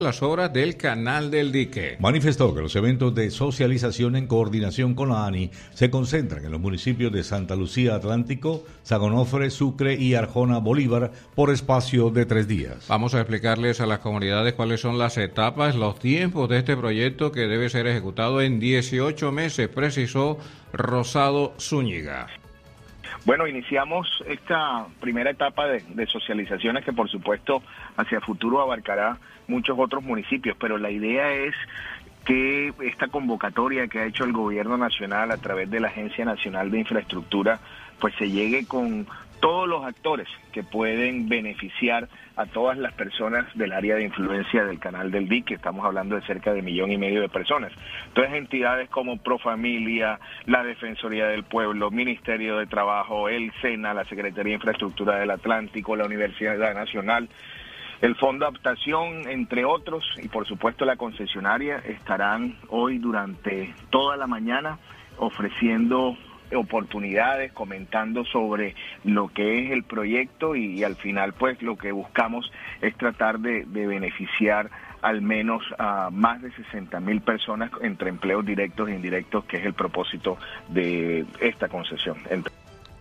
las obras del Canal del Dique. Manifestó que los eventos de socialización en coordinación con la ANI se concentran en los municipios de Santa Lucía Atlántico, San Onofre, Sucre y Arjona Bolívar por espacio de 3 días. Vamos a explicarles a las comunidades cuáles son las etapas, los tiempos de este proyecto que debe ser ejecutado en 18 meses, precisó Rosado Zúñiga. Bueno, iniciamos esta primera etapa de socializaciones que por supuesto hacia futuro abarcará muchos otros municipios, pero la idea es que esta convocatoria que ha hecho el gobierno nacional a través de la Agencia Nacional de Infraestructura, pues se llegue con todos los actores que pueden beneficiar a todas las personas del área de influencia del Canal del Dique. Estamos hablando de cerca de 1,5 millones de personas. Entonces, entidades como Profamilia, la Defensoría del Pueblo, Ministerio de Trabajo, el SENA, la Secretaría de Infraestructura del Atlántico, la Universidad Nacional, el Fondo de Adaptación, entre otros, y por supuesto la concesionaria, estarán hoy durante toda la mañana ofreciendo oportunidades, comentando sobre lo que es el proyecto y al final pues lo que buscamos es tratar de beneficiar al menos a más de 60,000 personas entre empleos directos e indirectos, que es el propósito de esta concesión.